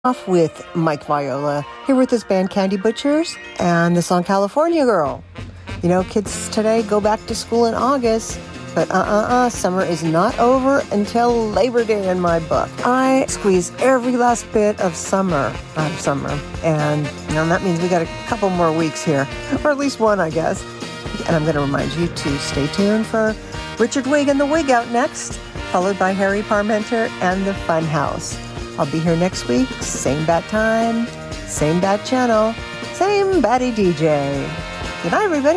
Off with Mike Viola here with his band Candy Butchers and the song California Girl. You know, kids today go back to school in August, but summer is not over until Labor Day in my book. I squeeze every last bit of summer out of summer, and that means we got a couple more weeks here, or at least one, I guess. And I'm going to remind you to stay tuned for Richard Wig and the Wig out next, followed by Harry Parmenter and the Fun House. I'll be here next week, same bat time, same bat channel, same batty DJ. Good night, everybody.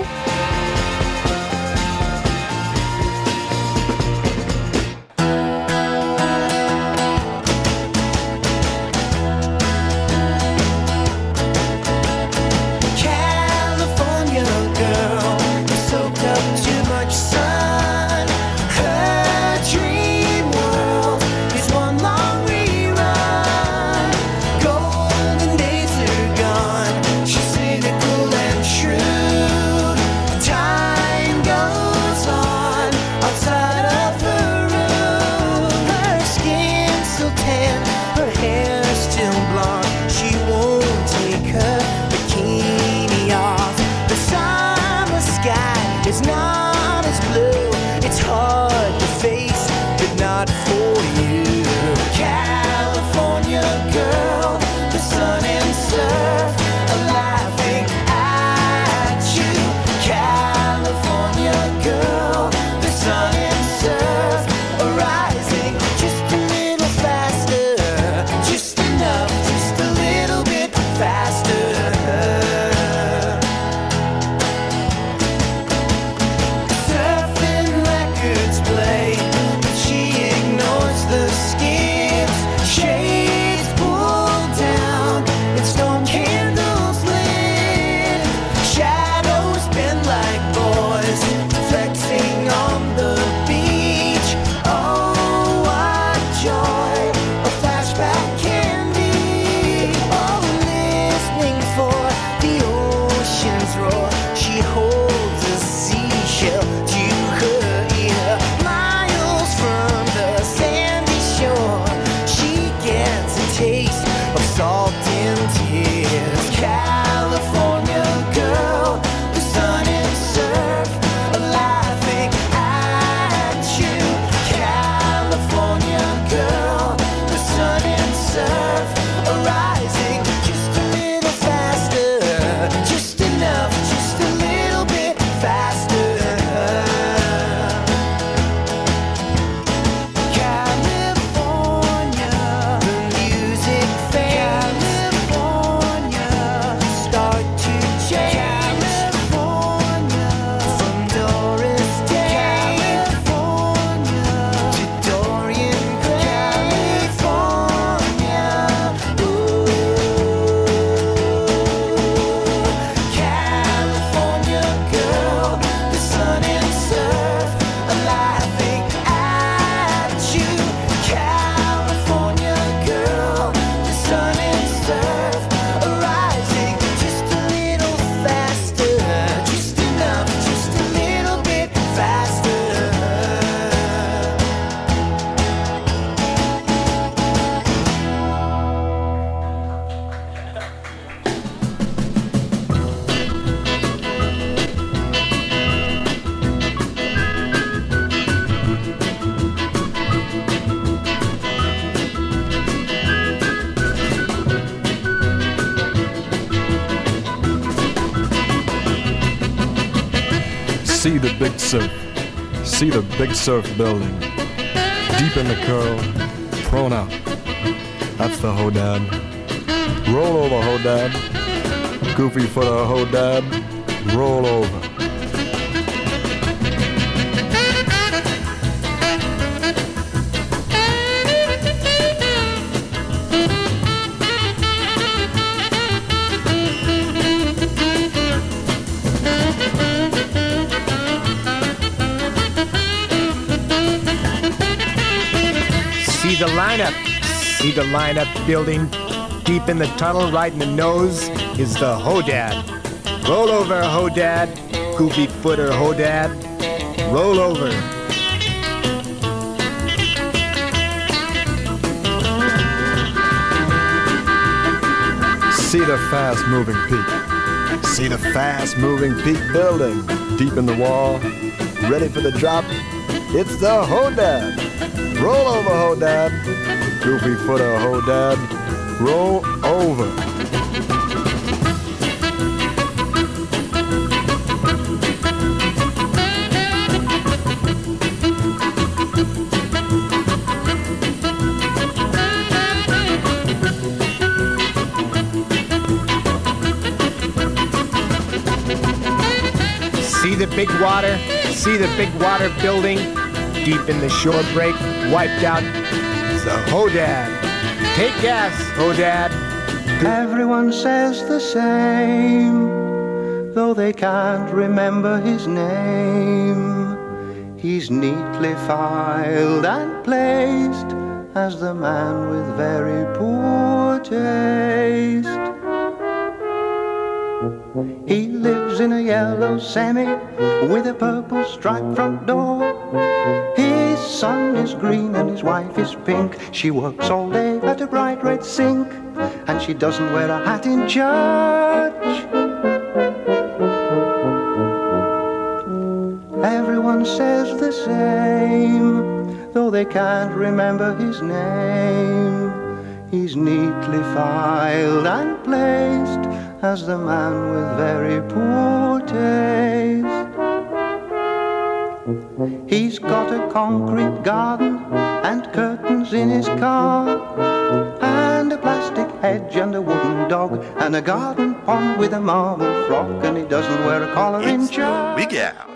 See the big surf, see the big surf building. Deep in the curl, prone out. That's the Hodad. Roll over, Hodad. Goofy footer, Hodad. Roll over. See the lineup building. Deep in the tunnel, right in the nose, is the Hodad. Roll over, Hodad. Goofy footer, Hodad. Roll over. See the fast-moving peak. See the fast-moving peak building. Deep in the wall, ready for the drop. It's the Hodad. Roll over, Hodad. Goofy footer, Hodad. Roll over. See the big water building, deep in the shore break, wiped out. It's the Hodad. Take gas, Hodad. Everyone says the same, though they can't remember his name. He's neatly filed and placed as the man with very poor taste. He lives in a yellow semi with a purple striped front door. His son is green and his wife is pink. She works all day at a bright red sink, and she doesn't wear a hat in church. Everyone says the same, though they can't remember his name. He's neatly filed and placed as the man with very poor taste. He's got a concrete garden and curtains in his car, and a plastic hedge and a wooden dog, and a garden pond with a marble frock, and he doesn't wear a collar in church. Wig Out.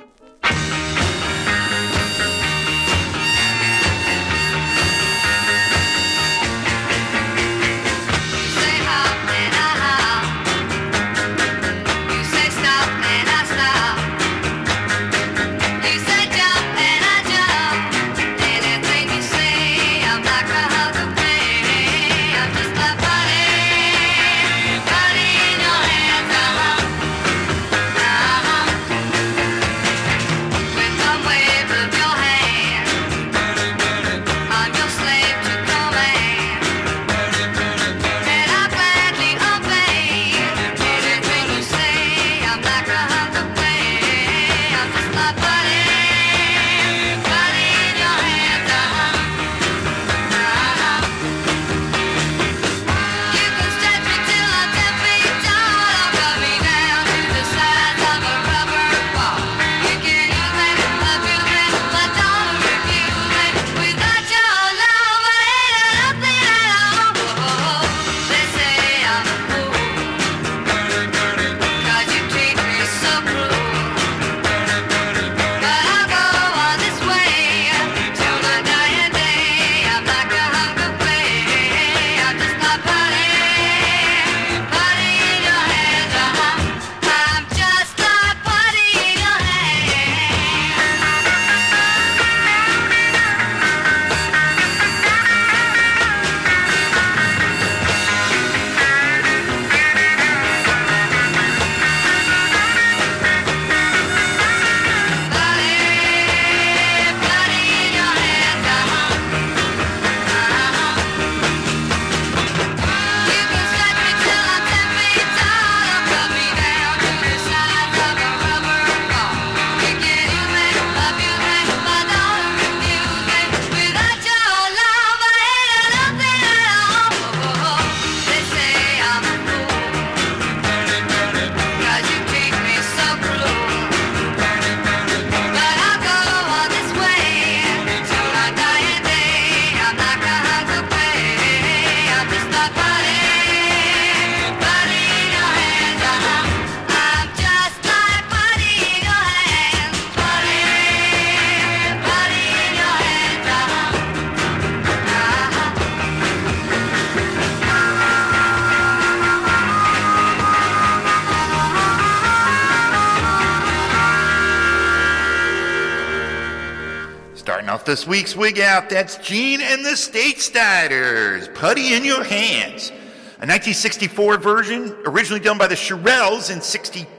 This week's Wig Out, that's Gene and the Statessiders, Putty in Your Hands. A 1964 version, originally done by the Shirelles in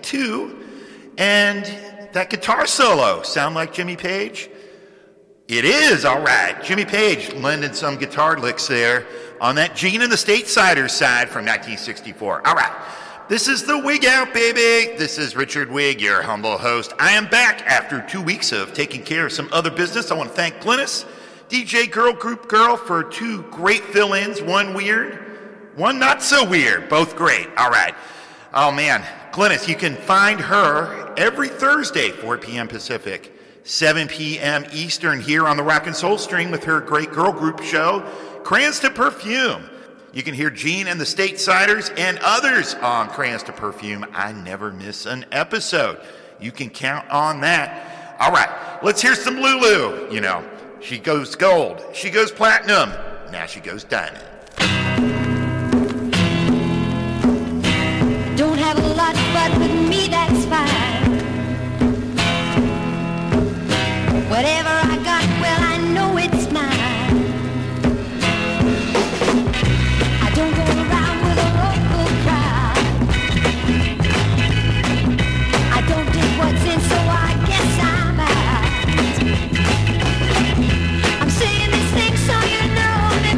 62. And that guitar solo, sound like Jimmy Page? It is, all right. Jimmy Page lending some guitar licks there on that Gene and the Statesider side from 1964. All right. This is the Wig Out, baby. This is Richard Wig, your humble host. I am back after 2 weeks of taking care of some other business. I want to thank Glynis, DJ Girl Group Girl, for 2 great fill-ins. One weird, one not so weird. Both great. All right. Oh, man. Glynis, you can find her every Thursday, 4 p.m. Pacific, 7 p.m. Eastern, here on the Rock and Soul Stream with her great girl group show, Crayons to Perfume. You can hear Gene and the Statesiders and others on Crayons to Perfume. I never miss an episode. You can count on that. All right, let's hear some Lulu. You know, she goes gold, she goes platinum, now she goes diamond. Don't have a lot, but with me that's fine. Whatever I got, well, I know it's mine. I don't go around with a local crowd. I don't dig what's in, so I guess I'm out. I'm saying these things so you know me,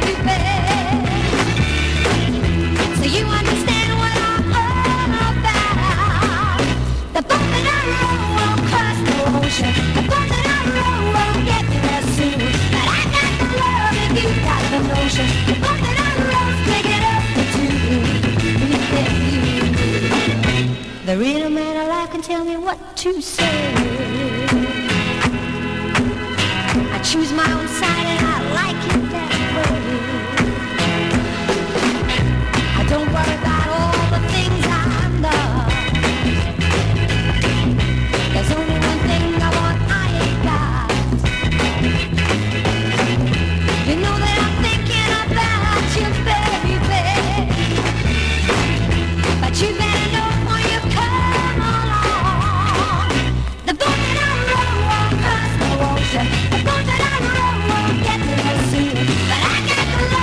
baby. So you understand what I'm all about. The boat that I row won't cross the ocean. The boat that I row won't get there soon. But I got the love if you got the notion. The boat that I row's big enough for two. The rhythm and a life can tell me what to say. I choose my own side and I like it that way. I don't worry about all the things I'm not. There's only one thing I want, I ain't got. You know that I'm thinking about you, baby. But you better know when you come along. The boat that I row won't cross the ocean. The boat that I row won't get there soon. But I got the love.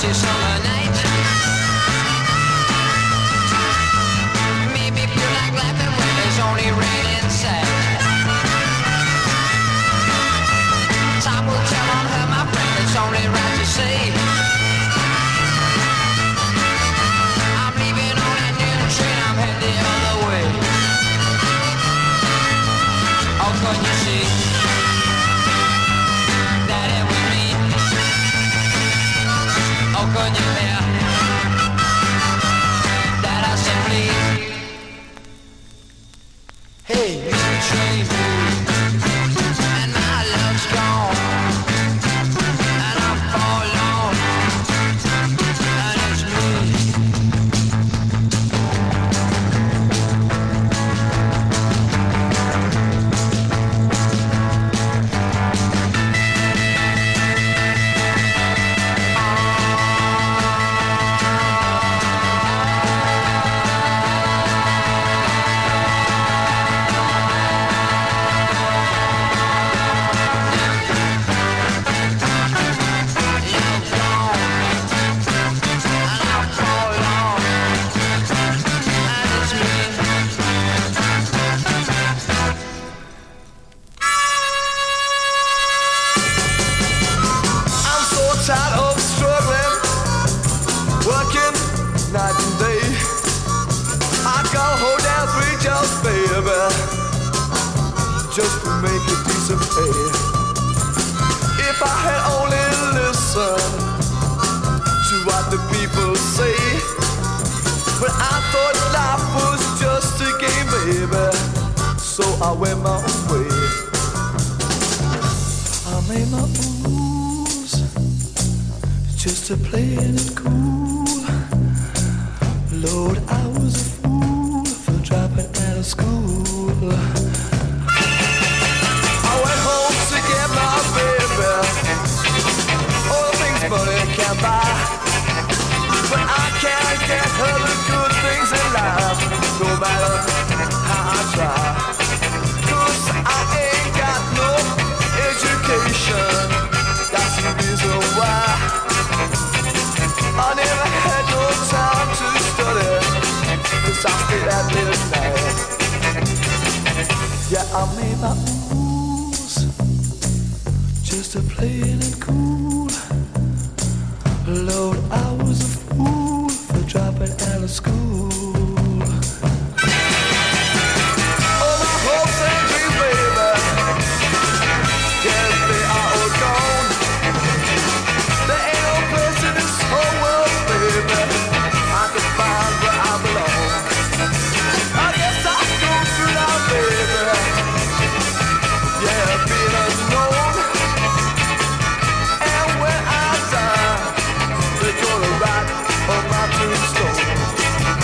see summer night. Maybe feel like laughing when there's only rain inside. Time will tell on her, my friend, it's only right to say I'm leaving on that new train, I'm heading the other way. Oh, can you see that it was me? Oh, can you hear that I said please? Hey, Mr. Train, and my love's gone, and I'm forlorn, and it's me. Tired of struggling, working night and day. I gotta hold down 3 jobs, baby, just to make a decent pay. If I had only listened to what the people say, but I thought life was just a game, baby, so I went my own way. I made my own rules, just to play it cool. Lord, I was a fool for dropping out of school. I went home to get my baby, all the things money can't buy, but I can't get her the good things in life, no matter how I try. 'Cause I ain't got no education, that's the reason why I never had no time to study, 'cause I stayed at midnight. Yeah, I made my own rules, just to play it cool. Lord, I was a fool for dropping out of school. All my hopes and dreams, baby, yes, they are all gone. There ain't no place in this whole world, baby, I can find where I belong. I guess I'll go through now, baby, yeah, being unknown. And when I die, they're gonna write on my tombstone.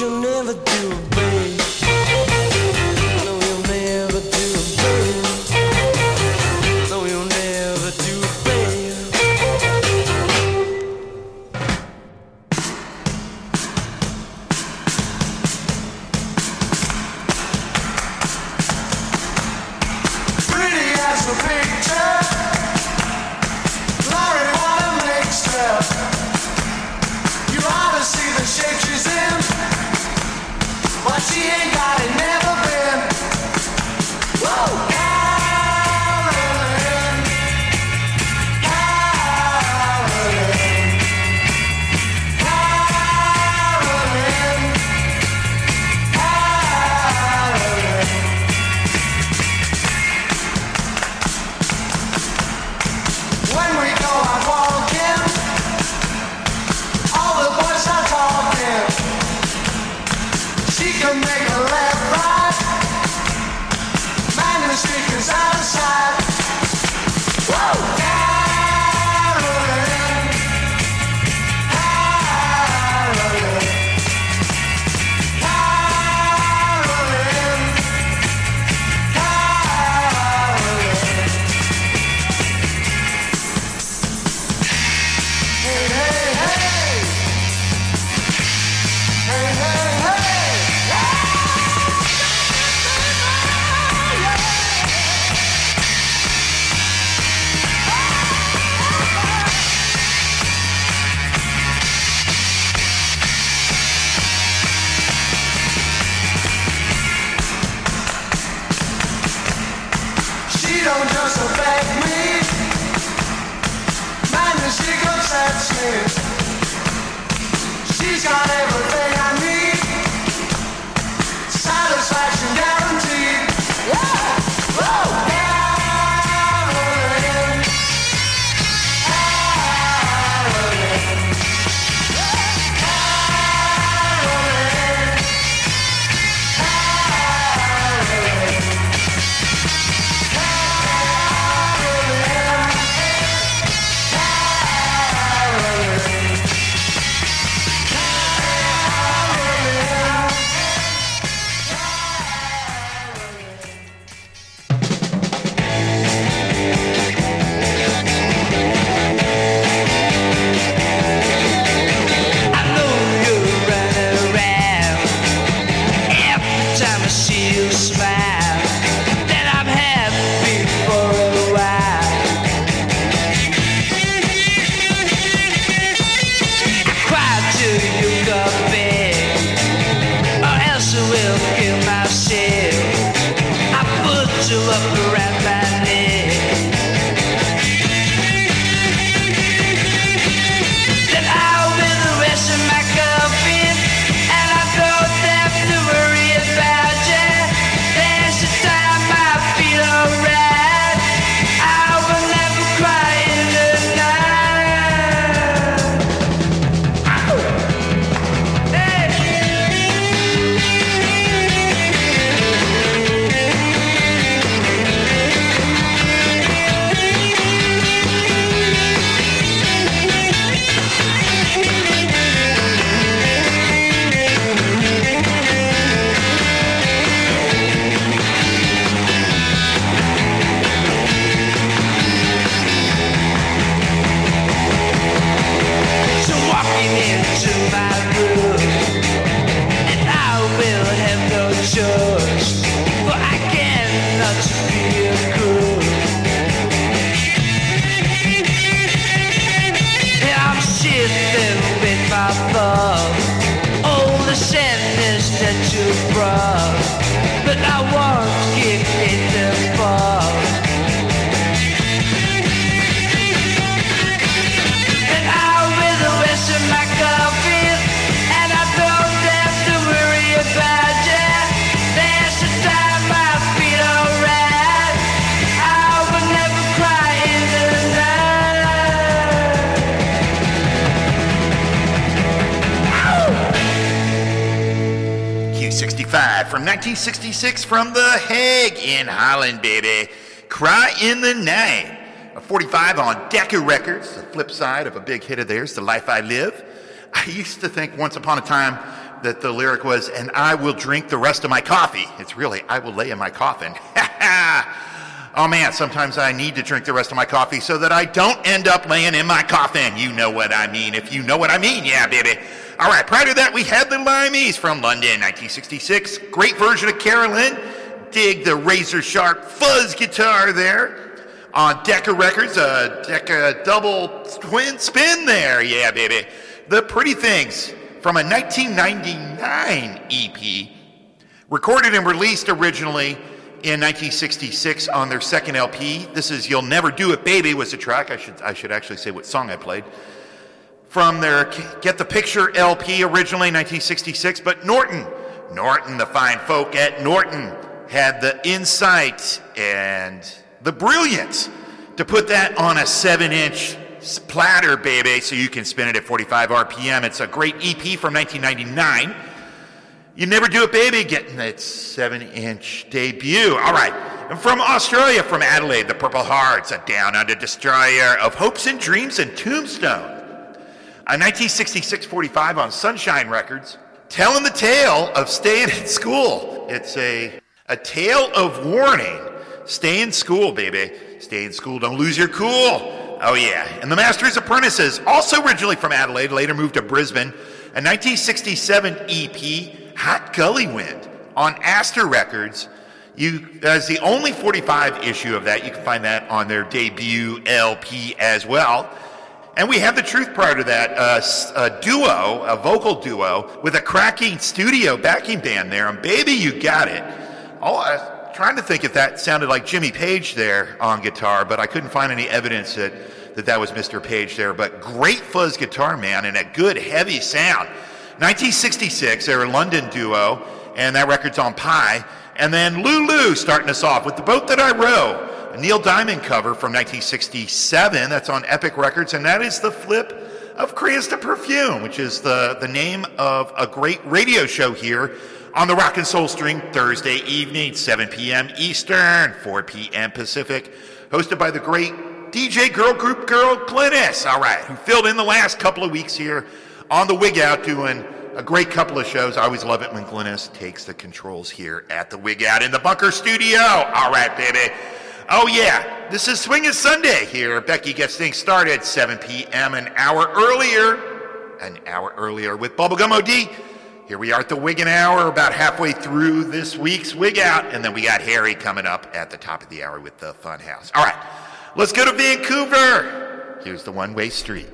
you'll never do, babe. No, you'll never do, babe. No, you'll never do, babe. Pretty as a picture, Laurie wanna make stuff. You ought to see the shape she's in, but she ain't got it, never been. Whoa! Carolyn, Carolyn, Carolyn, Carolyn. When we go out walking, all the boys are talking. She can make a left, right. Man in the street is out of sight. Whoa! Carolyn, Carolyn, Carolyn, Carolyn. Hey, hey, hey. Hey, hey, hey. She don't just affect me, man, she goes at me. She's got everything I need, satisfaction guaranteed. Yeah! Whoa! Carolyn, Carolyn, Carolyn, Carolyn. I know you're running around. Every time I see you smile, then I'm happy for a while. I cry till you go big, or else I will kill myself. I put you up around my neck. Then I'll be the rest of my coffin, and I don't have to worry about you. There's the time I feel alright. I will never cry in the night. Hey! So walking into my room, and I will have no choice, for I cannot feel good. And I'm sitting with my thumb, all the sadness that you brought, but I won't give it the fall. And I'll be the rest of my coffee, and I don't have to worry about you. There's the time I feel alright. I will never cry in the night. Q65 from 1966 from The Hague in Holland, baby. Cry in the Night. A 45 on Decca Records, the flip side of a big hit of theirs, The Life I Live. I used to think once upon a time that the lyric was, and I will drink the rest of my coffee. It's really, I will lay in my coffin. Oh man, sometimes I need to drink the rest of my coffee so that I don't end up laying in my coffin. You know what I mean. If you know what I mean, yeah, baby. All right, prior to that, we had the Limeys from London, 1966. Great version of Carolyn. Dig the razor sharp fuzz guitar there. On Decca Records, a Decca double twin spin there. Yeah, baby. The Pretty Things from a 1999 EP. Recorded and released originally in 1966 on their second LP. This is You'll Never Do It Baby was the track. I should actually say what song I played. From their Get the Picture LP originally 1966. But Norton, the fine folk at Norton had the insight and the brilliance to put that on a 7-inch platter, baby, so you can spin it at 45 RPM. It's a great EP from 1999. You Never Do It Baby getting its 7-inch debut. All right. And from Australia, from Adelaide, the Purple Hearts, a Down Under destroyer of hopes and dreams and Tombstone. A 1966 45 on Sunshine Records, telling the tale of staying in school. It's a tale of warning. Stay in school, baby. Stay in school. Don't lose your cool. Oh, yeah. And the Master's Apprentices, also originally from Adelaide, later moved to Brisbane. A 1967 EP, Hot Gully Wind, on Astor Records. As the only 45 issue of that, you can find that on their debut LP as well. And we have The Truth prior to that, a vocal duo with a cracking studio backing band there. And baby, you got it. Oh, I was trying to think if that sounded like Jimmy Page there on guitar, but I couldn't find any evidence that was Mr. Page there. But great fuzz guitar, man, and a good heavy sound. 1966, they're a London duo, and that record's on Pi. And then Lulu starting us off with The Boat That I Row, a Neil Diamond cover from 1967. That's on Epic Records, and that is the flip of Crayons to Perfume, which is the name of a great radio show here on the Rock and Soul String, Thursday evening, 7 p.m. Eastern, 4 p.m. Pacific, hosted by the great DJ girl group girl Glynis, all right, who filled in the last couple of weeks here on the Wig Out, doing a great couple of shows. I always love it when Glynis takes the controls here at the Wig Out in the Bunker Studio. All right, baby. Oh, yeah. This is Swingin' Sunday here. Becky gets things started 7 p.m. an hour earlier with Bubblegum OD. Here we are at the Wiggin' Hour, about halfway through this week's Wig Out, and then we got Harry coming up at the top of the hour with the Fun House. All right, let's go to Vancouver. Here's the One-Way Street.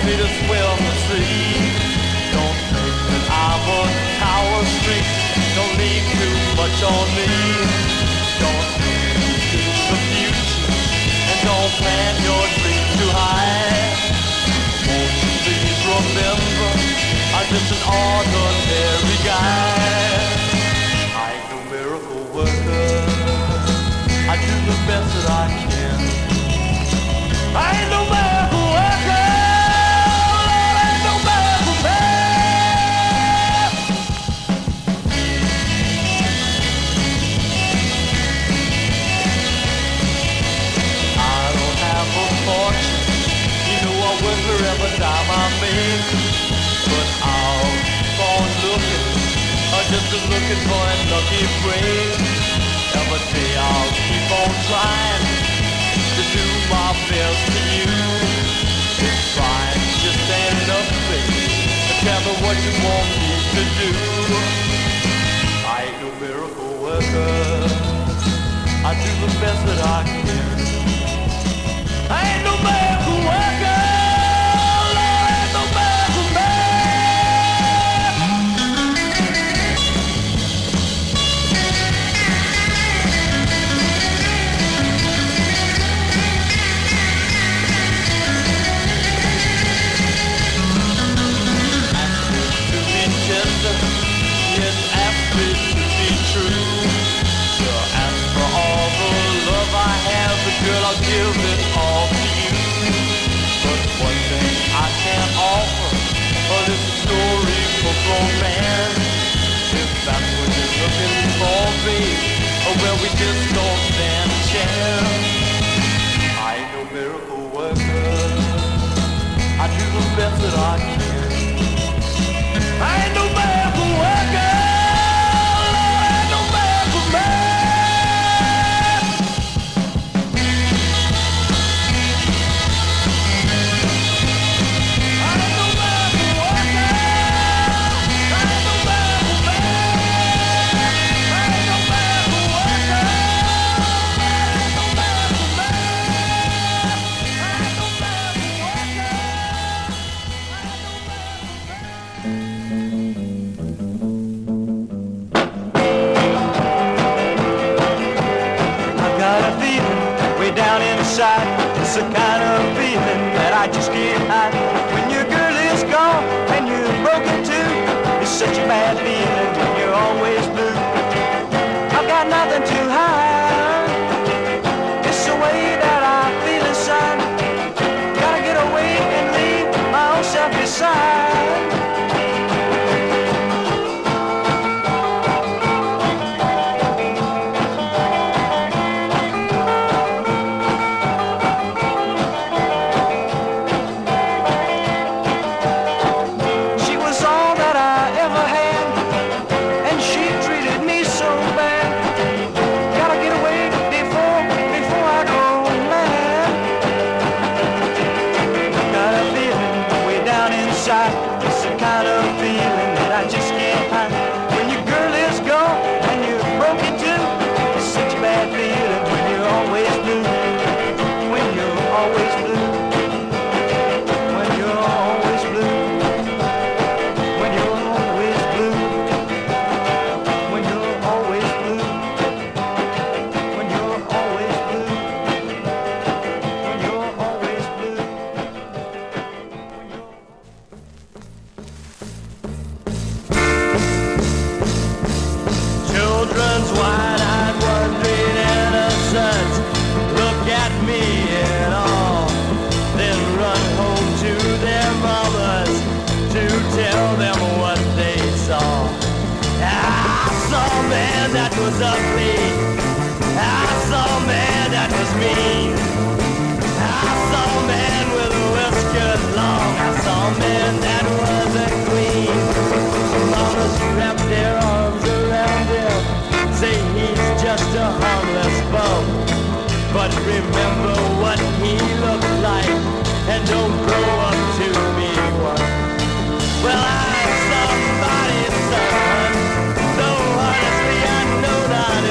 me to swim the sea. Don't think that I'm a coward streak. Don't lean too much on me. Don't look into the future and don't plan your dreams too high. Won't you please remember, I'm just an ordinary guy. I ain't no miracle worker. I do the best that I can. I ain't no miracle worker. Lord, I ain't no miracle man. I don't have a fortune. You know I work for every dime I make. But I'll keep on looking. Just looking for a lucky break. Every day I'll keep on trying to do my best to you. If trying just ain't enough, baby, tell me what you want me to do. I ain't no miracle worker. I do the best that I can. I ain't no miracle worker. Lord, I ain't no miracle man. Yes, ask me to be true. So ask for all the love I have, but girl, I'll give it all to you. But one thing I can't offer, but it's a story for romance. If that's what you're looking for, babe, well, we just don't stand a chance. I ain't no miracle worker. I do the best that I can. I ain't no miracle worker. Lord, I ain't no miracle man. I ain't no miracle worker. I ain't no miracle man. I ain't no miracle worker. I ain't no miracle man. I ain't no miracle worker. Down inside, it's the kind of feeling that I just can't hide. When your girl is gone and you're broken too, it's such a bad feeling when you're always blue. I've got nothing to hide. It's the way that I feel inside. Gotta get away and leave my own self beside. It's the kind of feeling that I just can't hide. When your girl is gone and you're broken too, it's such a bad feeling when you're always blue. When you're always blue. When you're always blue. When you're always blue. When you're always blue. When you're always blue. When you're always blue. Children's wide-eyed, wondering innocence look at me and all, then run home to their mothers to tell them what they saw. I saw a man that was ugly. I saw a man that was mean. I saw a man with a whisker long. I saw a man that wasn't clean. Mamas wrapped their arms around him, say he's just a harmless bum. But remember what he looked like, and don't grow up to be one. Well, I'm somebody's son, though honestly I know not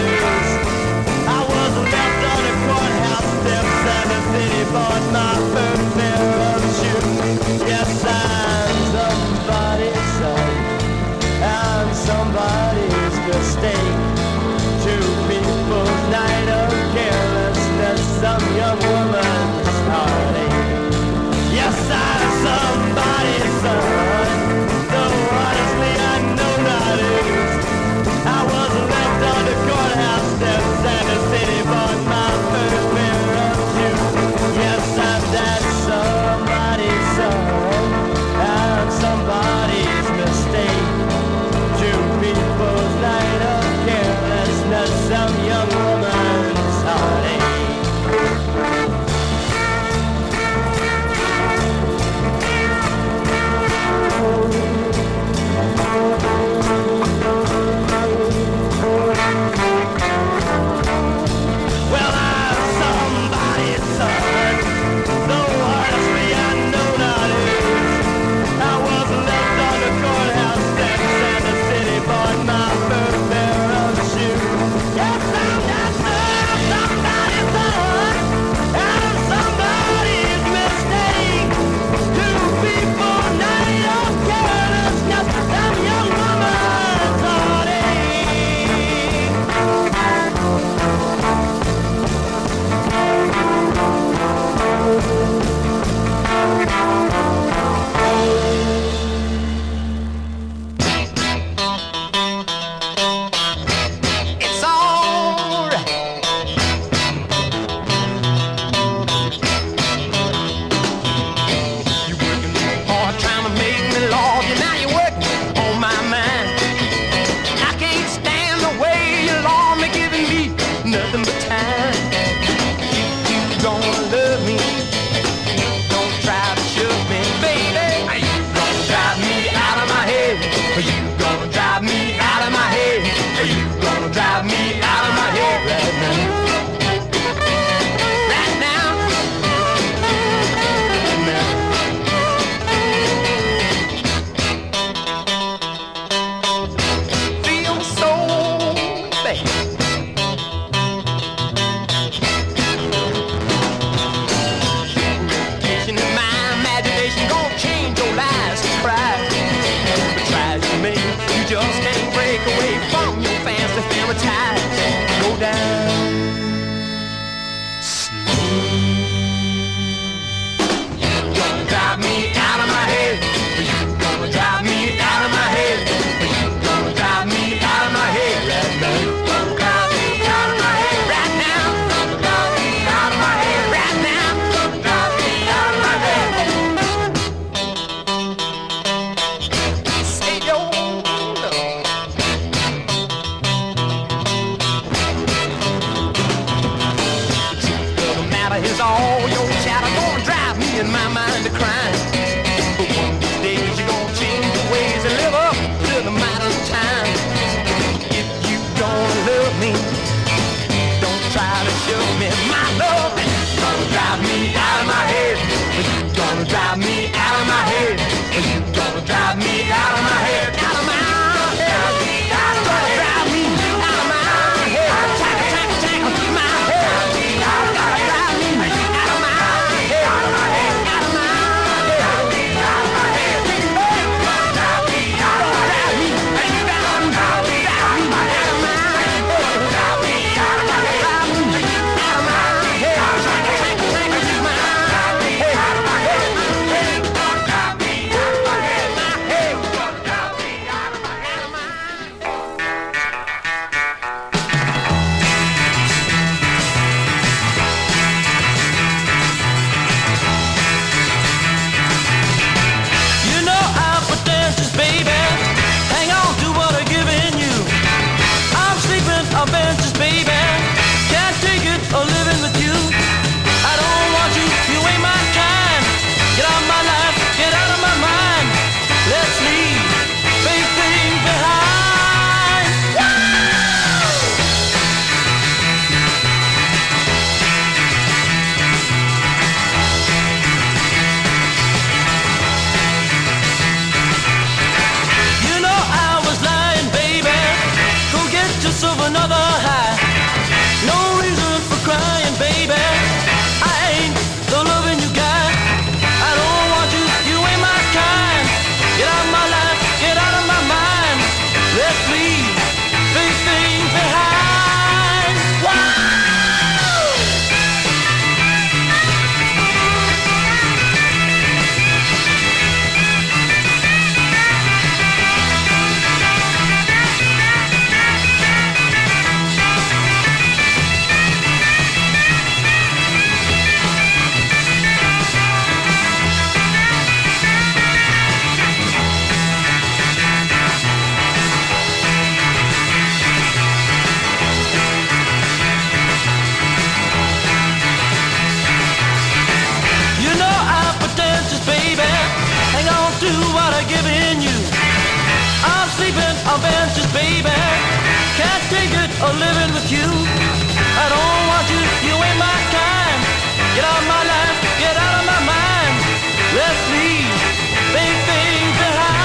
adventures, baby. Can't take it or living with you. I don't want you, you ain't my kind. Get out of my life, get out of my mind. Let's leave big things behind.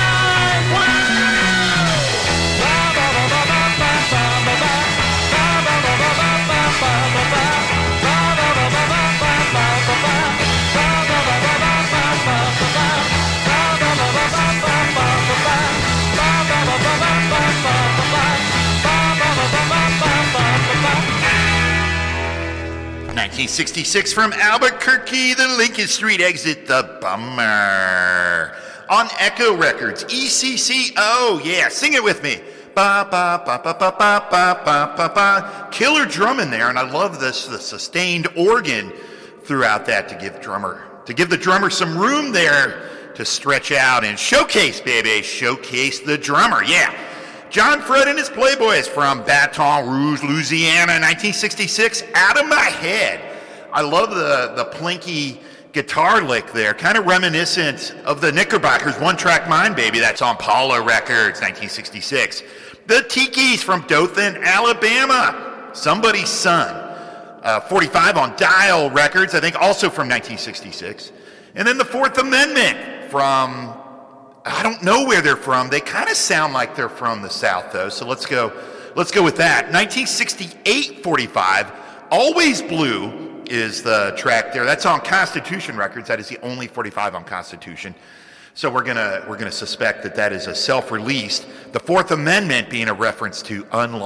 ...1966 from Albuquerque, the Lincoln Street Exit, The Bummer. On Echo Records, ECCO, yeah, sing it with me. Ba ba ba ba ba ba ba ba ba ba. Killer drum in there, and I love this, the sustained organ throughout that to give the drummer some room there to stretch out and showcase, baby, showcase the drummer, yeah. John Fred and his Playboys from Baton Rouge, Louisiana, 1966, Out of My Head. I love the plinky guitar lick there, kind of reminiscent of the Knickerbockers' One Track Mind, baby. That's on Paula Records, 1966. The Tikis from Dothan, Alabama, Somebody's Son. 45 on Dial Records, I think also from 1966. And then the Fourth Amendment from... I don't know where they're from. They kind of sound like they're from the South, though. So let's go with that. 1968 45, Always Blue is the track there. That's on Constitution Records. That is the only 45 on Constitution. So we're gonna suspect that is a self-released. The Fourth Amendment being a reference to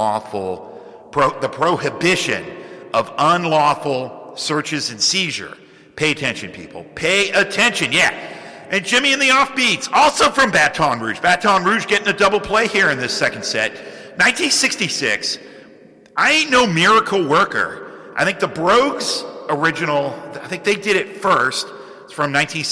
the prohibition of unlawful searches and seizure. Pay attention, people. Pay attention. Yeah. And Jimmy and the Offbeats, also from Baton Rouge. Baton Rouge getting a double play here in this second set. 1966, I Ain't No Miracle Worker. I think the Brogues original, I think they did it first. It's from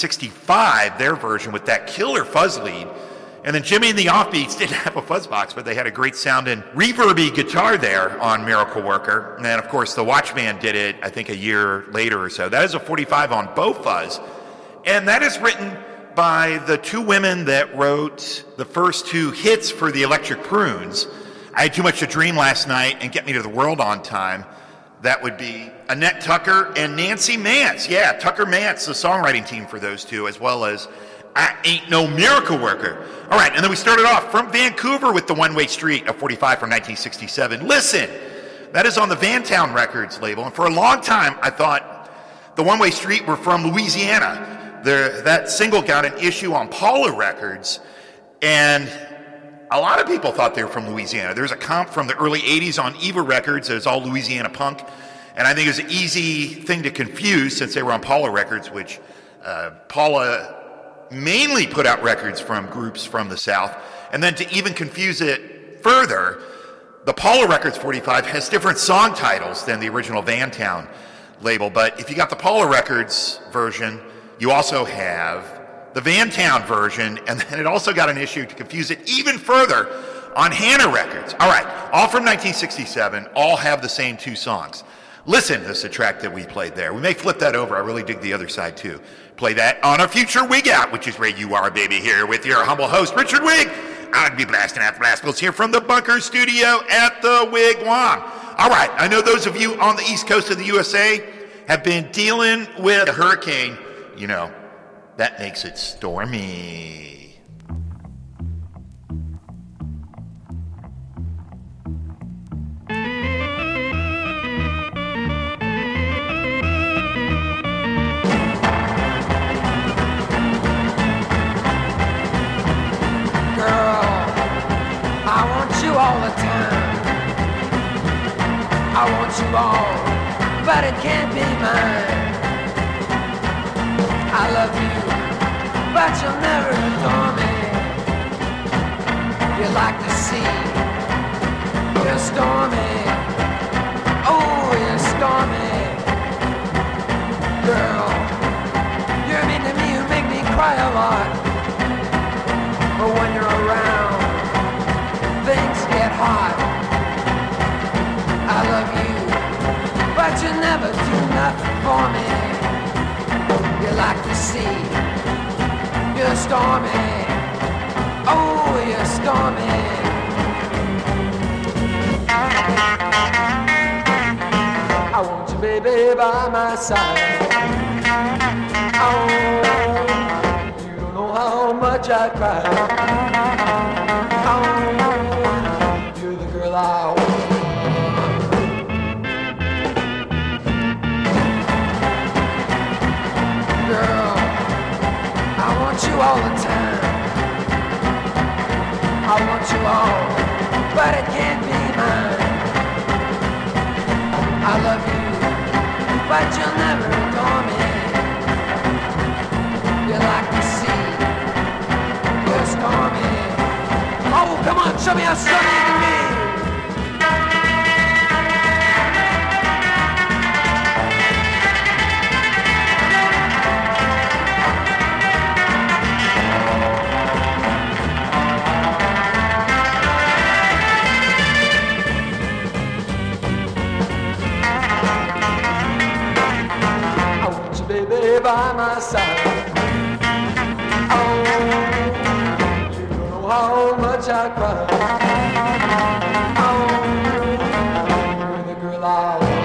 1965, their version with that killer fuzz lead. And then Jimmy and the Offbeats didn't have a fuzz box, but they had a great sounding reverby guitar there on Miracle Worker. And then, of course, the Watchman did it, I think, a year later or so. That is a 45 on Bofuzz. And that is written by the two women that wrote the first two hits for the Electric Prunes. I Had Too Much to Dream Last Night and Get Me to the World on Time. That would be Annette Tucker and Nancy Mance. Yeah, Tucker Mance, the songwriting team for those two, as well as I Ain't No Miracle Worker. All right, and then we started off from Vancouver with the One-Way Street, a 45 from 1967. Listen, that is on the Vantown Records label. And for a long time, I thought the One-Way Street were from Louisiana. That single got an issue on Paula Records, and a lot of people thought they were from Louisiana. There's a comp from the early 80s on Eva Records. It was all Louisiana punk, and I think it was an easy thing to confuse since they were on Paula Records, which Paula mainly put out records from groups from the South. And then to even confuse it further, the Paula Records 45 has different song titles than the original Vantown label, but if you got the Paula Records version, you also have the Vantown version, and then it also got an issue to confuse it even further on Hannah Records. All right, all from 1967, all have the same two songs. Listen, this is a track that we played there. We may flip that over. I really dig the other side, too. Play that on a future Wig Out, which is where you are, baby, here with your humble host, Richard Wig. I'm going to be blasting out the Rascals here from the Bunker Studio at the Wigwam. All right, I know those of you on the East Coast of the USA have been dealing with a hurricane. You know, that makes it stormy. Girl, I want you all the time. I want you all, but it can't be mine. I love you, but you'll never adore me. You like the sea, you're stormy. Oh, you're stormy. Girl, you're mean to me, you make me cry a lot. But when you're around, things get hot. I love you, but you never do nothing for me. You like the sea, you're stormy. Oh, you're stormy. I want you, baby, by my side. Oh, you don't know how much I cry. Oh, you're the girl I want. Girl, I want you all the time. I want you all, but it can't be mine. I love you, but you'll never adore me. You're like the sea, you're stormy. Oh, come on, show me how stormy you can be. Baby, by my side. Oh, you don't know how much I cry. Oh, you're the girl I want.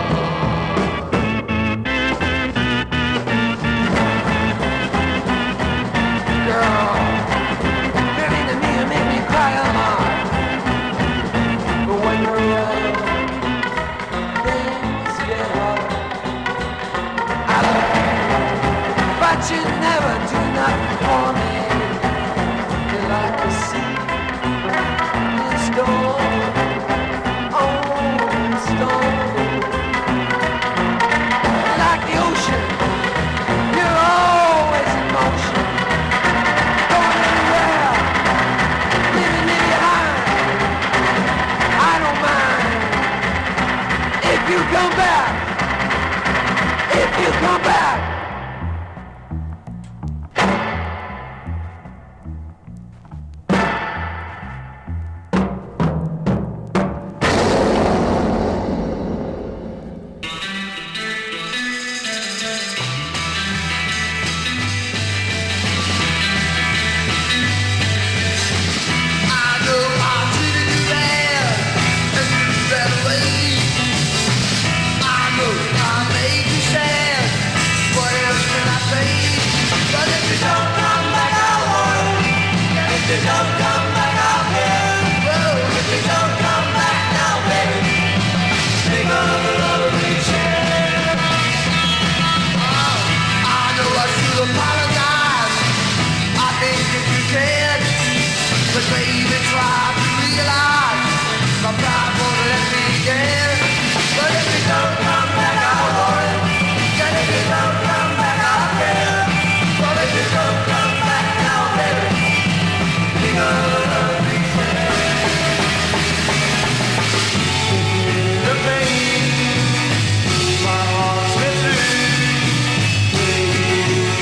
Girl, you're into me and make me cry a lot. But when you're around, things get hard. I love you, but you never do nothing for me. You're like the sea, the storm, oh, storm. You're like the ocean, you're always in motion. Going anywhere, leaving me behind. I don't mind if you come back, if you come back.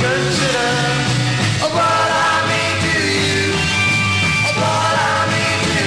What I mean to you, what I mean to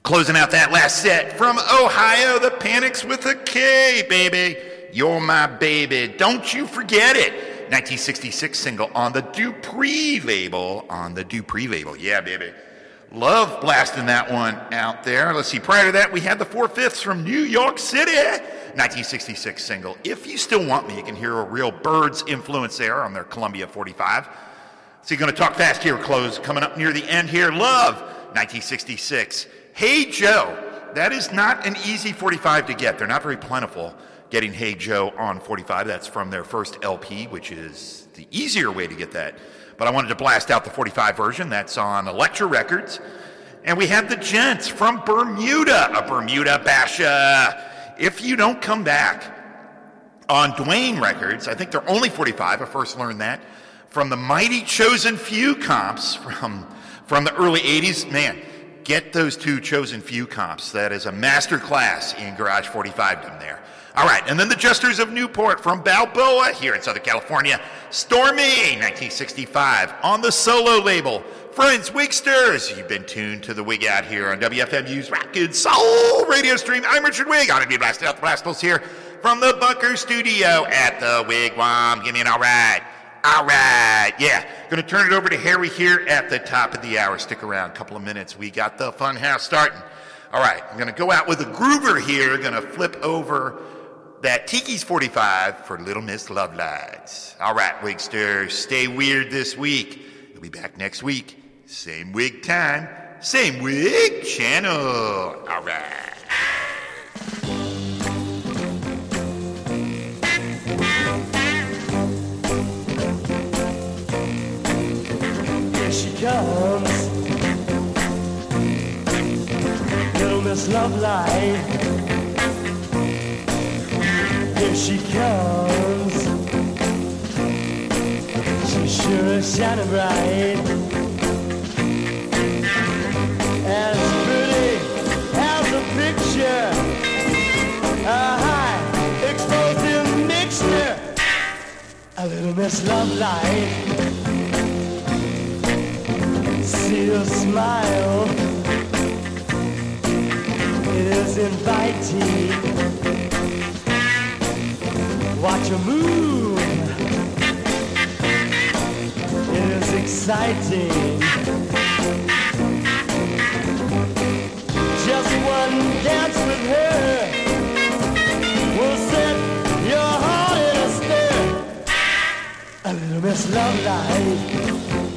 Closing out that last set from Ohio, the Panics with a K, baby. You're my baby. Don't you forget it. 1966 single on the Dupree label. Yeah, baby. Love blasting that one out there. Let's see. Prior to that, we had the 4/5 from New York City. 1966 single. If You Still Want Me, you can hear a real Byrds influence there on their Columbia 45. So you're going to talk fast here, close. Coming up near the end here. Love, 1966. Hey Joe. That is not an easy 45 to get. They're not very plentiful getting Hey Joe on 45. That's from their first LP, which is the easier way to get that. But I wanted to blast out the 45 version. That's on Elektra Records. And we have the Gents from Bermuda, a Bermuda Basha. If You Don't Come Back on Dwayne Records. I think they're only 45. I first learned that from the Mighty Chosen Few comps from the early 80s. Man, get those two Chosen Few comps. That is a master class in Garage 45-dom there. All right, and then the Jesters of Newport from Balboa here in Southern California. Stormy, 1965, on the solo label. Friends, Wigsters, you've been tuned to the Wig out here on WFMU's Rocket Soul radio stream. I'm Richard Wig. I'm going to be blasting out the Blastles here from the Bunker Studio at the Wigwam. Give me an all right. All right, yeah. Going to turn it over to Harry here at the top of the hour. Stick around a couple of minutes. We got the fun house starting. All right, I'm going to go out with a groover here. Going to flip over that Tiki's 45 for Little Miss Love Lights. All right, Wigsters, stay weird this week. We'll be back next week. Same wig time, same wig channel. All right. Here she comes, Little Miss Love Light. Here she comes, she sure is shining bright. As pretty as a picture, a high explosive mixture, a Little Miss Love Light. See her smile, it is inviting. Watch her move, it is exciting. Just one dance with her will set your heart in a stir. A Little Miss Love Light.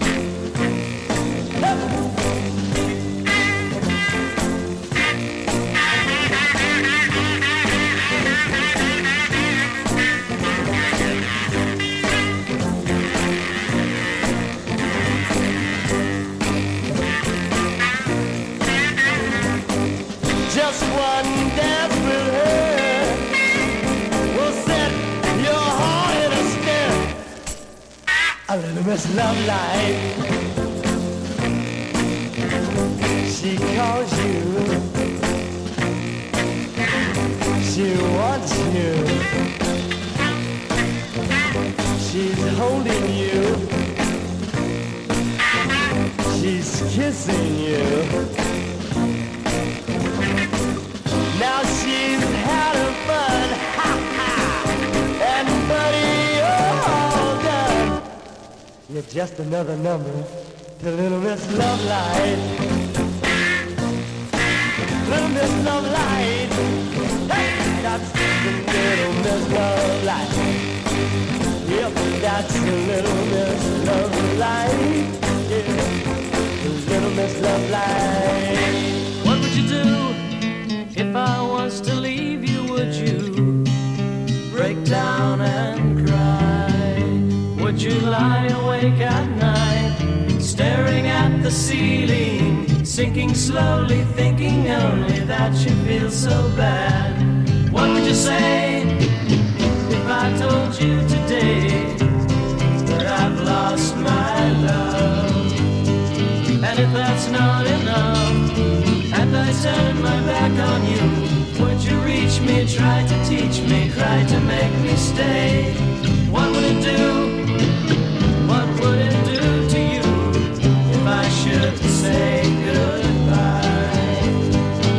Just one dance with her will set your heart in a stir. A Little Miss Love Light. She calls you, she wants you, she's holding you, she's kissing you. Now she's had her fun, ha ha, and buddy, you're all done. You're just another number to Little Miss Love Light. Little Miss Love Light, hey, that's the Little Miss Love Light. Yep, that's the Little Miss Love Light. Yeah, the Little Miss Love Light. What would you do if I was to leave you? Would you break down and cry? Would you lie awake at night, staring at the ceiling, sinking slowly, thinking only that you feel so bad? What would you say if I told you today that I've lost my love? And if that's not enough, and I turn my back on you, would you reach me, try to teach me, cry to make me stay? What would it do? What would it do to you if I should say goodbye?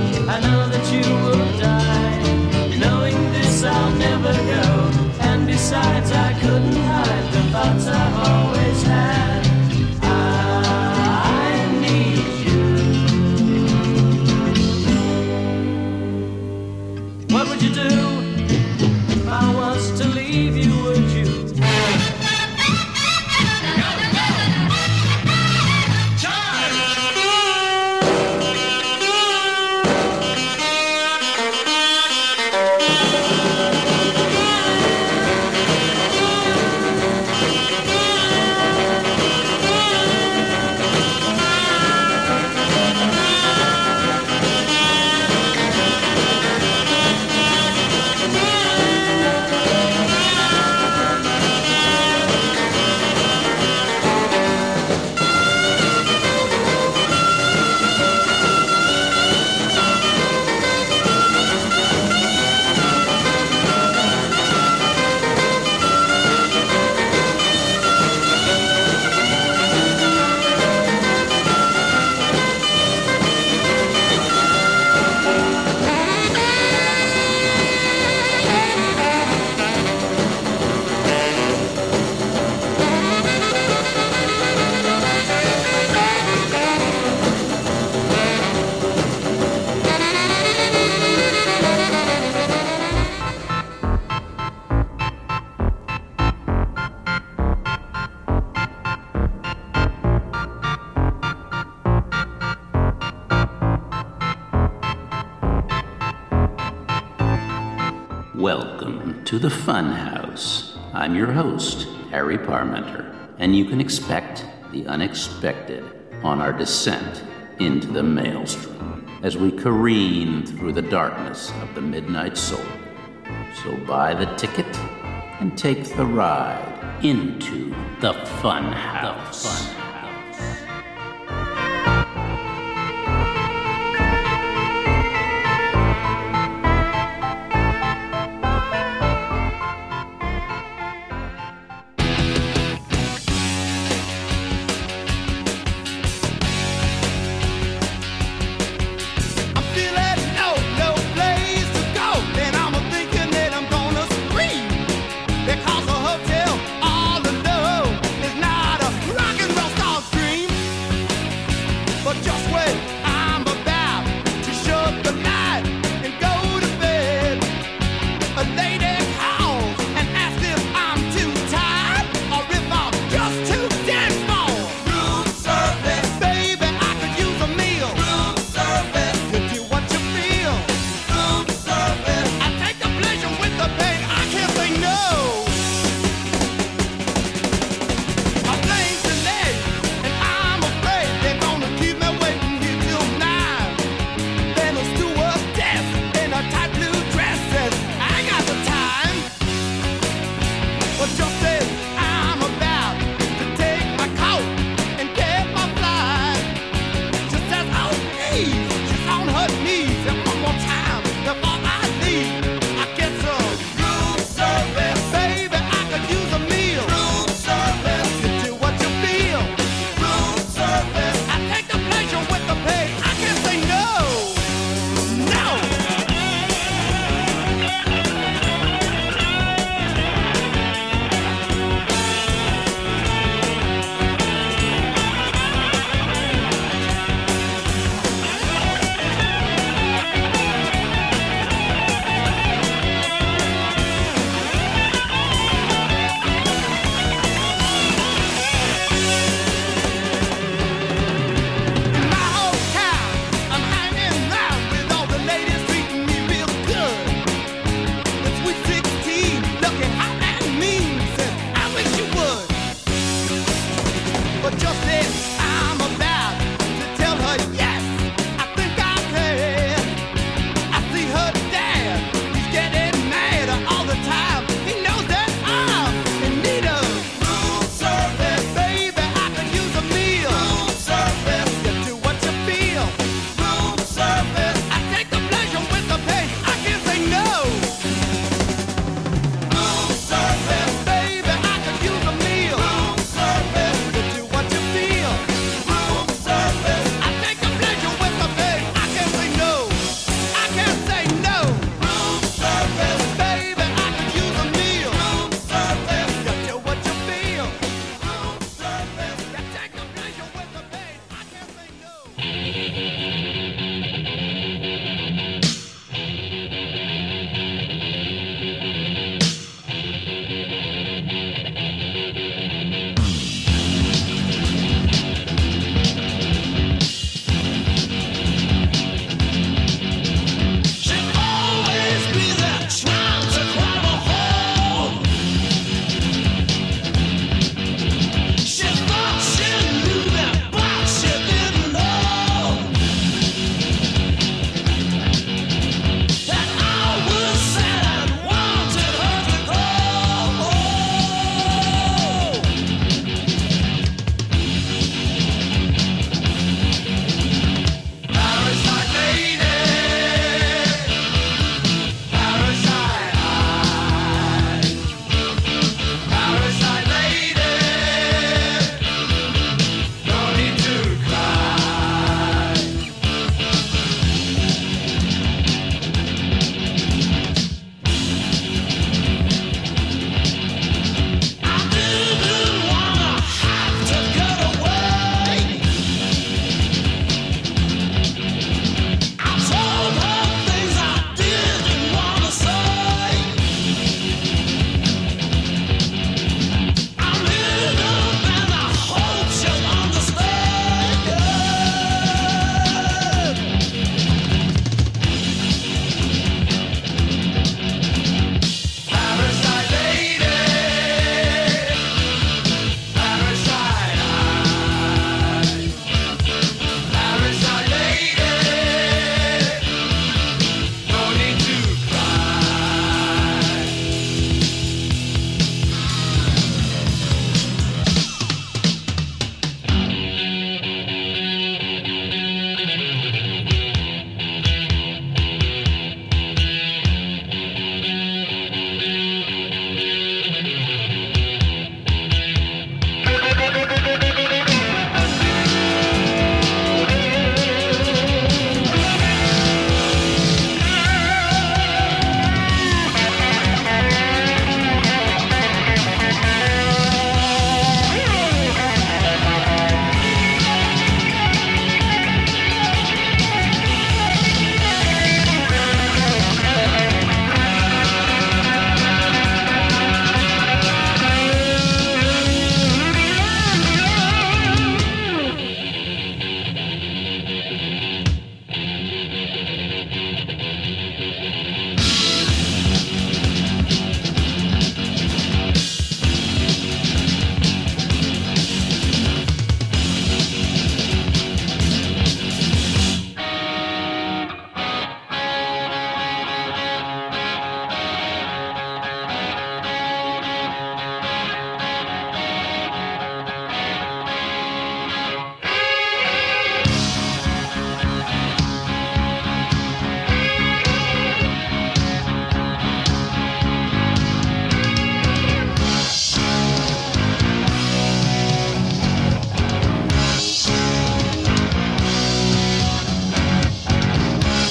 Welcome to the Funhouse. I'm your host, Harry Parmenter, and you can expect the unexpected on our descent into the maelstrom as we careen through the darkness of the midnight soul. So buy the ticket and take the ride into the Funhouse.